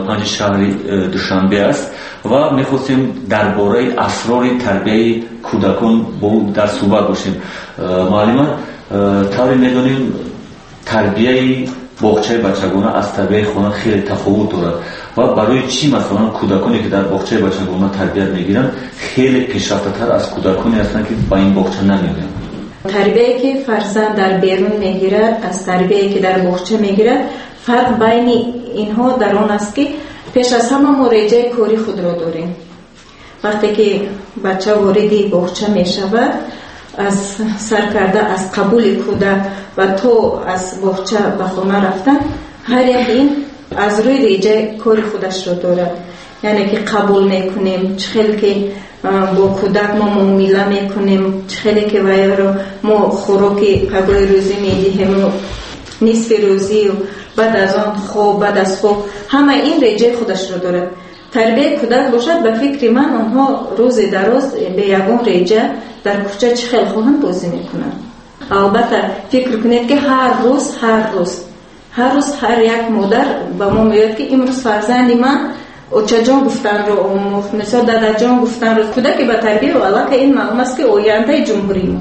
5 шаҳри Душанбе аст ва мехостем дар бораи асрори тарбияи кӯдакон бо дар суҳбат бошем. муаллима, тавре медонем тарбияи боғчаи бачагона аз тарбияи хона хеле тафовут дорад ва барои чӣ масалан кӯдаконе ки дар боғчаи бачагона тарбият мегиранд хеле пешрафтатар аз кӯдаконе ҳастанд ки ба ин боғча намеоянд? тарбияе ки фарзанд дар берун мегирад аз тарбияе ки дар боғча мегирад, фарқ байни инҳо дар он аст ки пеш аз ҳама мо реҷаи кори худро дорем. вақте ки бача вориди боғча мешавад, аз сар карда аз қабули кӯдак ва то аз боғча ба хона рафтан, ҳар як ин аз рӯи реҷаи кори худашро дорад. яъне ки қабул мекунем, чӣ хеле ки бо кӯдак мо муомила мекунем, чӣ хеле ки вайро мо хӯроки ғазои рӯзӣ медиҳему, нисфи рӯзию, баъд аз он хоб, баъд аз хоб, ҳама ин реҷаи худашро дорад. тарбияи кӯдак бошад, ба фикри ман онҳо рӯзи дароз бе ягон реҷа дар кӯча чӣ хел хоҳанд бозӣ мекунанд. албатта фикр кунед ки ҳар рӯз ҳар як модар ба мо меёд ки имрӯз фарзанди ман очаҷон гуфтанро омӯхт, мисол дадаҷон гуфтанро. кӯдаки ба тарбия аллака ин маълум аст ки ояндаи ҷумҳури мо,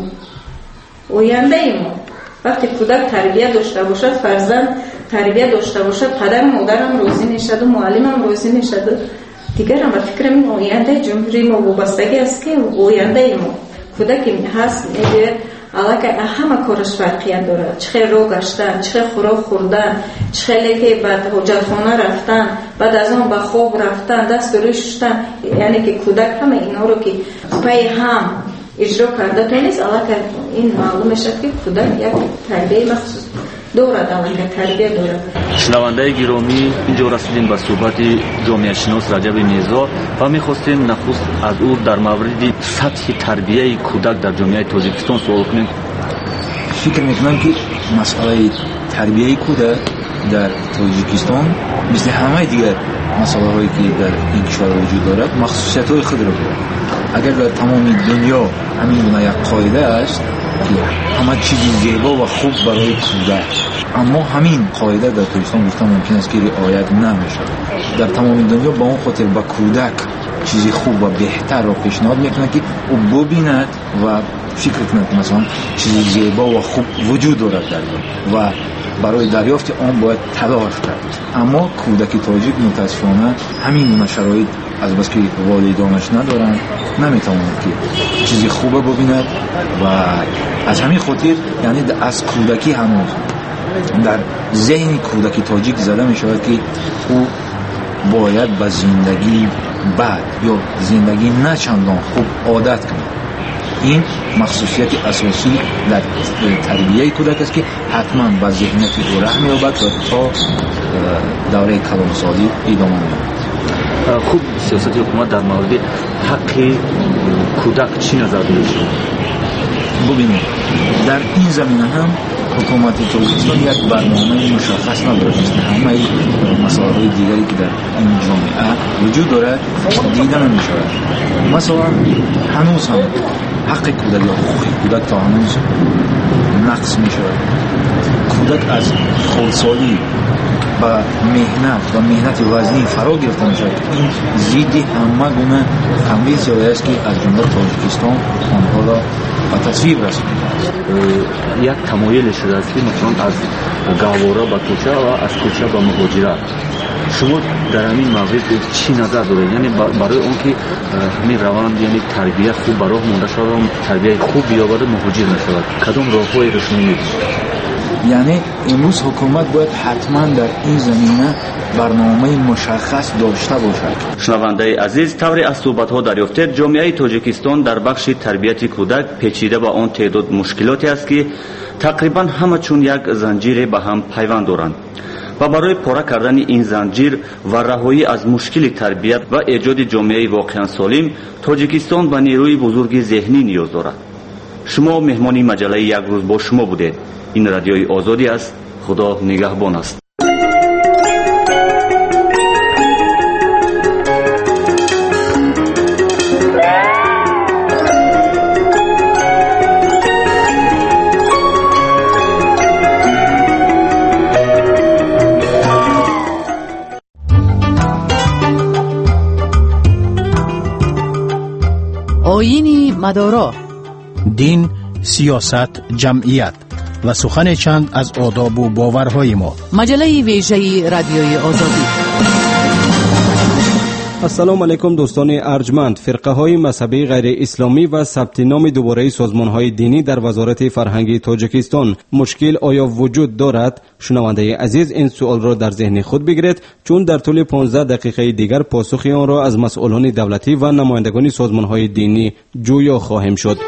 ояндаи мо. вақте кӯдак тарбия дошта бошад, фарзанд тарбия дошта бошад, падару модарам розӣ мешаду, муаллимам розӣ мешаду, дигарам ба фикрам ин ояндаи ҷумҳури мо вобастагӣ аст ки ояндаи мо. кӯдаки ҳаст мегӯяд аллака ҳама кораш фарқият дорад. чӣ хел роҳ гаштан, чӣ хел хӯрок хӯрдан, чӣ хеле ки ба ҳоҷатхона рафтан, баъд аз он ба хоб рафтан, дасту рӯй шуштан. яъне ки кӯдак ҳама инҳоро ки пай ҳам иҷро карда тонест, аллака ин маълум мешавад ки кӯдак як тарбияи махсус дорад, аллака тарбия дорад. шунавандаи гиромӣ, инҷо расидем ба суҳбати ҷомеашинос Раҷаби Мирзо ва мехостем нахуст аз ӯ дар мавриди сатҳи тарбияи кӯдак дар ҷомеаи Тоҷикистон суол кунем. фикр мекунам ки масъалаи тарбияи кӯдак дар Тоҷикистон мисли ҳамаи дигар масъалаҳое ки дар ин кишвар вуҷуд дорад махсусиятҳои худро дорад. агар дар тамоми дунё ҳамин гуна як қоида аст ки ҳама чизи зебо ва хуб барои кӯдак, аммо ҳамин қоида дар Тоҷикистон гуфтан мумкин аст кириоят намешавад. дар тамоми дунё ба он хотир ба кӯдак чизи хуб ва беҳтарро пешниҳод мекунад ки ӯ бубинад ва фикр кунад ки масалан чизи зебо ва хуб вуҷуд дорад дар он ва барои дарёфти он бояд талош кард. аммо кӯдаки тоҷик мутаассифона ҳамин гуна шароит азбаски волидонаш надоранд, наметавонад ки чизи хуба бубинад ва аз ҳамин хотир яъне аз кӯдакӣ ҳанӯз дар зеҳни кӯдаки тоҷик зада мешавад ки ӯ бояд ба зиндагии бад ё зиндагии начандон хуб одат кунад. ин махсусияти асосӣ дар тарбияи кӯдак аст ки ҳатман ба зеҳнияти ӯ раҳ меёбад ва то давраи калонсозӣ идома меёбад. хуб, сиёсати ҳукумат дар мавриди ҳаққи кӯдак чӣ назар дорад? бубинед, дар ин замина ҳам ҳукумати Тоҷикистон як барномаи мушаххас надорад. мисли ҳамаи масъалаҳои дигаре ки дар ин ҷомеа вуҷуд дорад дида намешавад. масалан ҳанӯз ҳам ҳаққи кӯдак ё ҳуқуқи кӯдак то ҳанӯз нақс мешавад. кӯдак аз холсолӣ ба меҳнат ва меҳнати вазнӣ фаро гирифта мешавад. ин зидди ҳама гуна амбитсияҳое аст ки аз ҷумла Тоҷикистон онҳоро ба тасвиб расондааст. як тамоиле шудааст ки масалан аз гаҳвора ба кӯча ва аз кӯча ба муҳоҷират. шумо дар ҳамин маврид чӣ назар доред? яъне барои он ки ҳамин раванд яъне тарбия хуб ба роҳ монда шавад, тарбияи хуб биёбад муҳоҷир нашавад, кадом роҳҳоеро шумо медонед? яъне имрӯз ҳукумат бояд ҳатман дар ин замина барномаи мушаххас дошта бошад. шунавандаи азиз, тавре аз суҳбатҳо дарёфтед, ҷомеаи Тоҷикистон дар бахши тарбияти кӯдак печида ба он теъдод мушкилоте аст ки тақрибан ҳама чун як занҷире ба ҳам пайванд доранд ва барои пора кардани ин занҷир ва раҳоӣ аз мушкили тарбият ва эҷоди ҷомеаи воқеан солим, Тоҷикистон ба нерӯи бузурги зеҳнӣ ниёз дорад. шумо меҳмони маҷалаи як рӯз бо шумо будед. ин радиои озодӣ аст. худо нигаҳбон аст. آیین مدارا، دین، سیاست، جمعیت و سخن چند از آداب و باورهای ما. مجله ویژه رادیوی آزادی. السلام علیکم دوستان ارجمند. فرقه های مذهبی غیر اسلامی و ثبت نام دوباره سازمان های دینی در وزارت فرهنگ تاجیکستان، مشکل آیا وجود دارد؟ شنونده عزیز این سوال را در ذهن خود بگیرید، چون در طول 15 دقیقه دیگر پاسخ آن را از مسئولان دولتی و نمایندگان سازمان های دینی جویا خواهیم شد.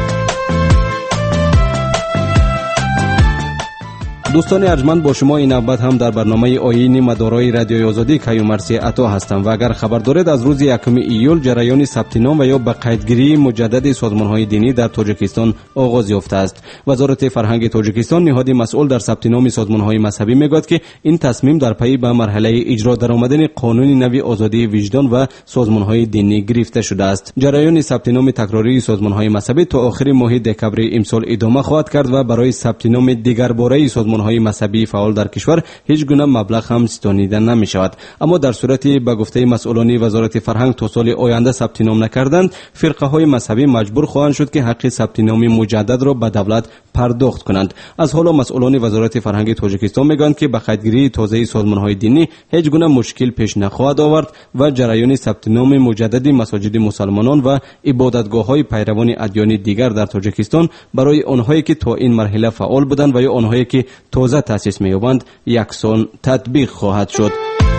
دوستان ارجمند، با شما این نوبت هم در برنامه آیین مدارای رادیوی آزادی کیومرثی عطا هستم و اگر خبر دارید از روز 1 ایول جریان ثبت نام و یا به قیدگیری مجدد سازمان‌های دینی در تاجیکستان آغاز یافته است. وزارت فرهنگ تاجیکستان نهاد مسئول در ثبت نام سازمان‌های مذهبی میگوید که این تصمیم در پی به مرحله اجرا درآمدن قانون نوی آزادی وجدان و سازمان‌های دینی گرفته شده است. جریان ثبت نام تکراری سازمان‌های مذهبی تا آخر ماه دکامبر امسال ادامه خواهد کرد و برای ثبت نام دیگر باره سازمان‌های مذهبی فعال در کشور هیچ گونه مبلغ هم ستانیده نمی شود. اما در صورتی به گفته مسئولان وزارت فرهنگ تا سال آینده ثبت نام نکردند، فرقه های مذهبی مجبور خواهند شد که حق ثبت نام مجدد را به دولت پرداخت کنند. از حالا مسئولان وزارت فرهنگ تاجیکستان میگویند که به قیدگیری تازه سازمان‌های دینی هیچ گونه مشکل پیش نخواهد آورد و جریان ثبت نام مجدد مساجد مسلمانان و عبادتگاه‌های پیروان ادیان دیگر در تاجیکستان برای آنهایی که تا این مرحله فعال بودند و یا آنهایی که تازه تأسیس می‌یابند یکسان تطبیق خواهد شد.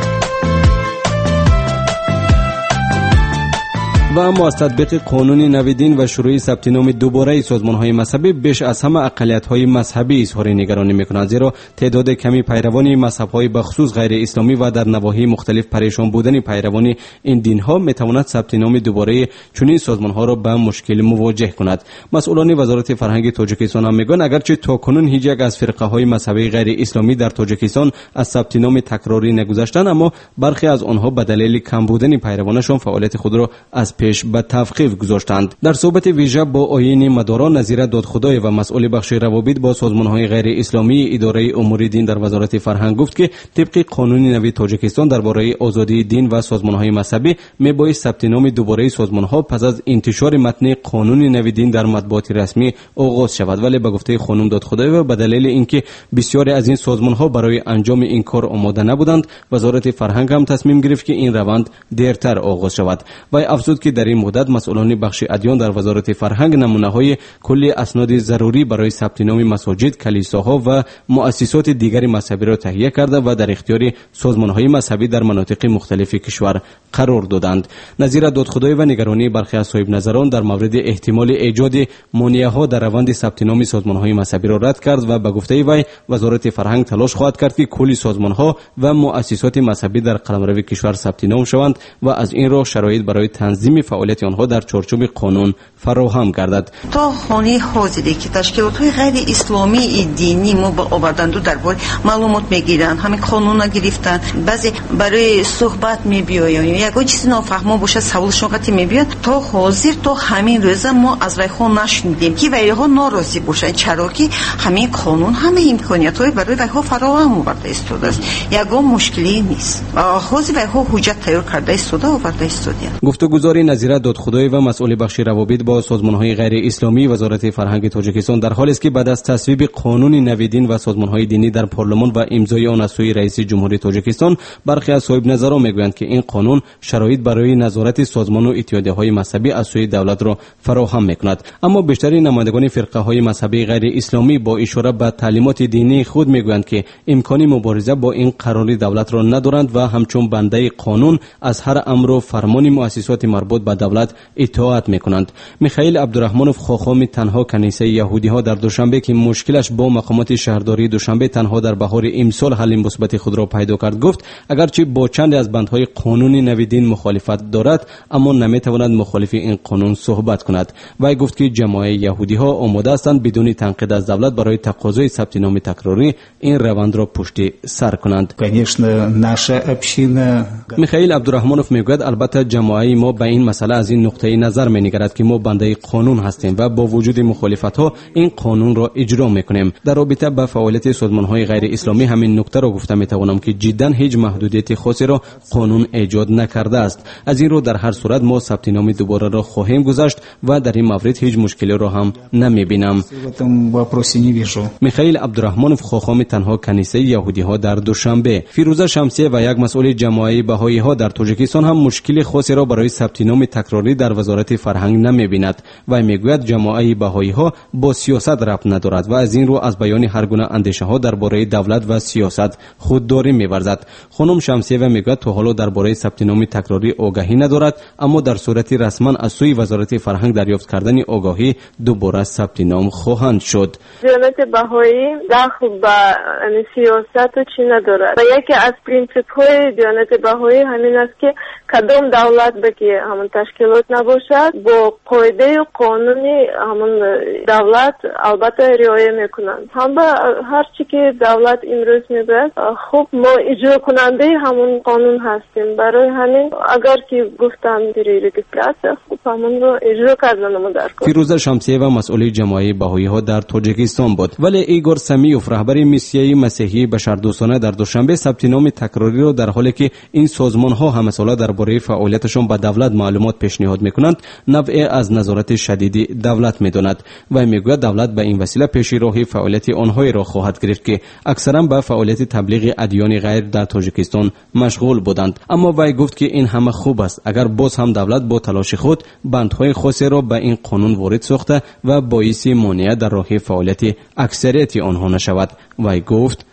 و اما از تطبیق قانون نوی دین و شروع ثبت نام دوباره سازمان‌های مذهبی بیش از همه اقلیت‌های مذهبی اظهار نگرانی می‌کنند، زیرا تعداد کمی پیروان مذهب‌های بخصوص غیر اسلامی و در نواحی مختلف پریشان بودن پیروان این دین‌ها می‌تواند ثبت نام دوباره چنین سازمان‌ها را به مشکل مواجه کند. مسئولان وزارت فرهنگ تاجیکستان هم میگویند اگرچه تاکنون هیچ یک از فرقه‌های مذهبی غیر اسلامی در تاجیکستان از ثبت نام تکراری نگذشتند، اما برخی از آنها به دلیل کم بودن پیروانشان فعالیت خود را از پیش به توقیف گذاشتند. در صحبت ویژه با آیین مدارا، نظیر دادخدای و مسئول بخش روابط با سازمان‌های غیر اسلامی اداره امور دین در وزارت فرهنگ گفت که طبق قانون نوی تاجیکستان درباره آزادی دین و سازمان‌های مذهبی میباید ثبت نام دوباره سازمان‌ها پس از انتشار متن قانون نوی دین در مطبوعات رسمی آغاز شود، ولی به گفته خانم دادخدای و به دلیل اینکه بسیاری از این سازمان‌ها برای انجام این کار آماده نبودند، وزارت فرهنگ هم تصمیم گرفت که این روند دیرتر آغاز شود. و افزود که در این مدت مسئولان بخش ادیان در وزارت فرهنگ نمونه‌های کلی اسناد ضروری برای ثبت نام مساجد، کلیساها و مؤسسات دیگر مذهبی را تهیه کرده و در اختیار سازمان‌های مذهبی در مناطق مختلف کشور قرار دادند. نظیر دادخدای و نگرانی برخی از صاحب نظران در مورد احتمال ایجاد مانع‌ها در روند ثبت نام سازمان‌های مذهبی را رد کرد و به گفته وی وزارت فرهنگ تلاش خواهد کرد که کلی سازمان‌ها و مؤسسات مذهبی در قلمرو کشور ثبت نام شوند و از این راه شرایط برای تنظیم فعالیت آنها در چارچوب قانون فراهم گردد. تا خانه حاضری که تشکیلات‌های غیر اسلامی دینی ما با آوردند و درباره معلومات میگیرند، همین قانونا گرفتن، بعضی برای صحبت میبیاین، یگان چیزی نافهمه باشه سوالشون قطعی میبیاد. تا حاضر تا همین روز ما از رایها نشنیدیم که ویها ناراضی باشن، چرا که همین قانون همه امکانیت‌های برای ویها فراهم آورده است. یگان مشکلی نیست و آغاز ویها حجت تیار کرده است و آورده است. گفتگوزاری نظیر دادخدای و مسئول بخش روابط با سازمان‌های غیر اسلامی وزارت فرهنگ تاجیکستان در حالی است که بعد از تصویب قانون نوی دین و سازمان‌های دینی در پارلمان و امضای آن از سوی رئیس جمهوری تاجیکستان، برخی از صاحب نظران میگویند که این قانون شرایط برای نظارت سازمان و اتحادیه‌های مذهبی از سوی دولت را فراهم می‌کند. اما بیشتر نمایندگان فرقه‌های مذهبی غیر اسلامی با اشاره به تعلیمات دینی خود میگویند که امکان مبارزه با این قرار دولت را ندارند و همچون بنده قانون از هر امر و فرمان مؤسسات مربوط به دولت اطاعت میکنند. میخائیل عبدالرحمنوف، خاخام تنها کنیسه یهودی‌ها در دوشنبه که مشکلش با مقامات شهرداری دوشنبه تنها در بهار امسال حل مثبت خود را پیدا کرد، گفت اگرچه با چند از بندهای قانون نوی دین مخالفت دارد، اما نمیتواند مخالف این قانون صحبت کند. وی گفت که جماعت یهودی‌ها آماده هستند بدون تنقید از دولت برای تقاضای ثبت نام تکراری این روند را پشت سر کنند. میخائیل عبدالرحمنوف میگوید البته جماعت ما به این مسئله از این نقطه نظر می‌نگرد که ما بنده قانون هستیم و با وجود مخالفت‌ها این قانون را اجرا می‌کنیم. در رابطه با فعالیت سازمان‌های غیر اسلامی همین نکته را گفته می‌توانم که جداً هیچ محدودیت خاصی را قانون ایجاد نکرده است. از این رو در هر صورت ما ثبت نام دوباره را خواهیم گذاشت و در این مورد هیچ مشکلی را هم نمی‌بینم. میخائیل عبدالرحمنوف خاخام تنها کنیسه یهودی‌ها در دوشنبه. فیروزه شمسیه و یک مسئول جماعت بهائی‌ها در تاجیکستان هم مشکل خاصی را برای ثبت نام تکراری در وزارت فرهنگ نمی‌بیند و میگوید جماعت بهائی‌ها با سیاست ربط ندارد و از این رو از بیان هر گونه اندیشه‌ها درباره دولت و سیاست خودداری می‌ورزد. خانم شمسیه و میگوید تا حالا درباره ثبت نام تکراری آگاهی ندارد، اما در صورت رسما از سوی وزارت فرهنگ دریافت کردن آگاهی دوباره ثبت نام خواهند شد. دیانت بهایی دخل به سیاست و چی ندارد و یکی از پرینسیپ‌های دیانت بهایی همین است که کدام دولت بگه همون تشکیلات نباشد با قاعده و قانونی همون دولت البته رعایت میکنند. هم به هر چی که دولت امروز میگه خب ما اجرا کننده همون قانون هستیم. برای همین اگر که گفتم در رجیستراسیون خب همون رو اجرا کردن ما در کار. فیروزه شمسیه و مسئول جماعت بهائی‌ها در تاجیکستان بود، ولی ایگور سمیوف رهبر میسیه مسیحی بشردوستانه در دوشنبه ثبت نام تکراری را در حالی که این سازمان‌ها همساله درباره فعالیتشان به دولت معلومات پیشنهاد می‌کنند نوعی از نظارت شدید دولت می‌داند و میگوید دولت به این وسیله پیش راه فعالیت آنهایی را خواهد گرفت که اکثرا به فعالیت تبلیغ ادیان غیر در تاجیکستان مشغول بودند. اما وی گفت که این همه خوب است اگر باز هم دولت با تلاش خود بندهای خاصی را به این قانون وارد ساخته و باعث مانع در راه فعالیت اکثریت آنها نشود. وی گفت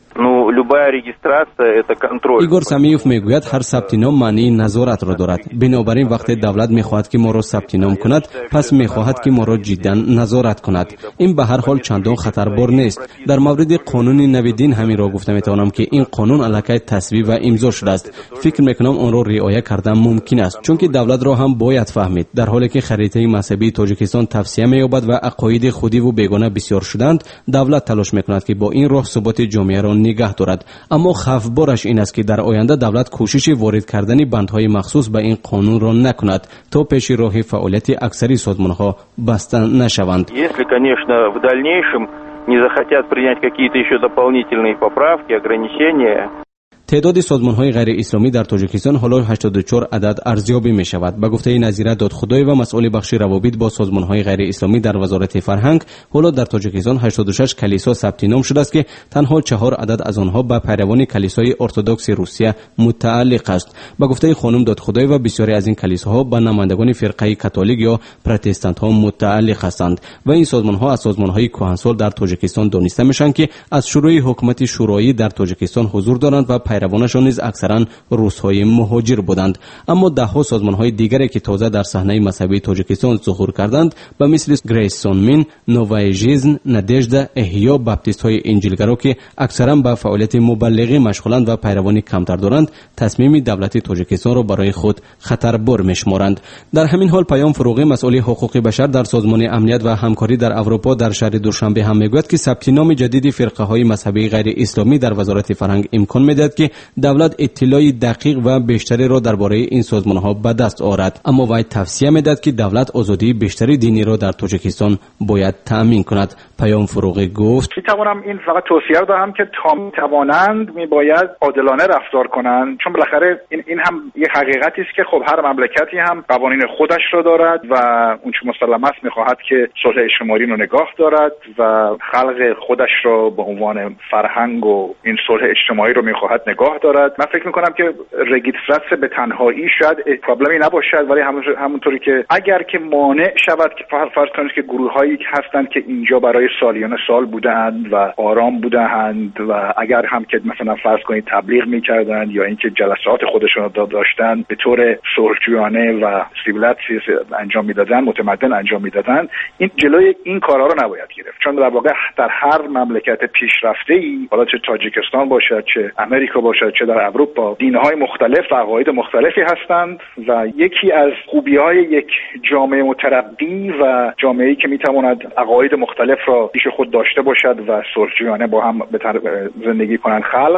ایگور سمیوف میگوید هر ثبت نام معنی نظارت را دارد. بنابراین وقتی دولت میخواهد که ما را ثبت نام کند پس میخواهد که ما را جدا نظارت کند. این به هر حال چندان خطربار نیست. در مورد قانون نویدین همین را گفته میتوانم که این قانون الکی تصویب و امضا شده است. فکر میکنم آن را رعایت کردن ممکن است چون که دولت را هم باید فهمید. در حالی که خریطه مذهبی تاجیکستان توسعه مییابد و عقاید خودی و بیگانه بسیار شدند، دولت تلاش میکند که با این راه ثبات جامعه را نگه دارد. اما خوفبارش این است که در آینده дәүләт کوشش وارد کردن بندهای مخصوص به این قانون را نکند تا پیش راه فعالیت اکثری سازمانها بسته نشوند. Если, конечно, в دальнейшем не захотят принять какие-то еще дополнительные поправки, ограничения. تعداد سازمان‌های غیر اسلامی در تاجیکستان حالا 84 عدد ارزیابی می‌شود. به گفته نظیره دادخدای و مسئول بخش روابط با سازمان‌های غیر اسلامی در وزارت فرهنگ، حالا در تاجیکستان 86 کلیسا ثبت نام شده است که تنها 4 عدد از آنها به پیروان کلیسای ارتدوکس روسیه متعلق است. به گفته خانم دادخدای و بسیاری از این کلیساها به نمایندگان فرقه کاتولیک یا پروتستانت‌ها متعلق هستند و این سازمان‌ها از سازمان‌های کهنسال در تاجیکستان دانسته میشن که از شروع حکومت شورایی در تاجیکستان حضور دارند و پیروانشان نیز اکثرا روس‌های مهاجر بودند. اما ده‌ها سازمان‌های دیگری که تازه در صحنه مذهبی تاجیکستان ظهور کردند به مثل گریسونمین، نوای ژیزن، ندژدا، احیا، باپتیست‌های انجیلگرا که اکثرا به فعالیت مبلغی مشغولند و پیروان کمتر دارند، تصمیم دولت تاجیکستان را برای خود خطربار می‌شمارند. در همین حال پیام فروغی مسئول حقوق بشر در سازمان امنیت و همکاری در اروپا در شهر دوشنبه هم میگوید که ثبت نام جدید فرقه‌های مذهبی غیر اسلامی در وزارت فرهنگ امکان می‌دهد که دولت اطلاعی دقیق و بیشتری را درباره این سازمان‌ها به دست آورد. اما وی توصیه می‌دهد که دولت آزادی بیشتری دینی را در تاجیکستان باید تأمین کند. پیام فروغی گفت: می‌توانم این فقط توصیه رو دهم که تا می‌توانند می‌باید عادلانه رفتار کنند، چون بالاخره این هم یک حقیقتی است که خب هر مملکتی هم قوانین خودش را دارد و اون چه مسلم است می‌خواهد که صلح اجتماعی رو نگاه دارد و خلق خودش را به عنوان فرهنگ و این صلح اجتماعی رو می‌خواهد نگاه دارد. من فکر می‌کنم که رجیستراسیون به تنهایی شاید پرابلمی نباشد، ولی همونطوری که اگر که مانع شود که فرض کنید که گروه‌هایی هستند که اینجا برای سالیان سال بودند و آرام بودند و اگر هم که مثلا فرض کنید تبلیغ می‌کردند یا اینکه جلسات خودشون رو داشتند به طور صلحجویانه و سیویلیت انجام می‌دادن، متمدن انجام می‌دادن، این جلوی این کارا رو نباید گرفت، چون در واقع در هر مملکت پیشرفته‌ای، حالا چه تاجیکستان باشد چه امریکا باشد چه در اروپا، دین‌های مختلف و عقاید مختلفی هستند و یکی از خوبی‌های یک جامعه مترقی و جامعه‌ای که می‌تواند عقاید مختلف را پیش خود داشته باشد و صلحجویانه با هم زندگی کنند خلق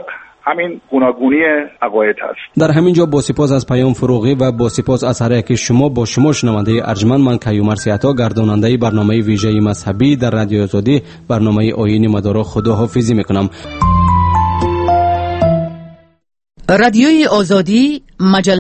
همین گوناگونی عقاید هست. در همین جا با سپاس از پیام فروغی و با سپاس از هر یک شما، با شما شنونده ارجمند، من کیومر سیاتا، گرداننده برنامه ویژه مذهبی در رادیو آزادی، برنامه آیین مدارا، خداحافظی میکنم. رادیوی آزادی، مجله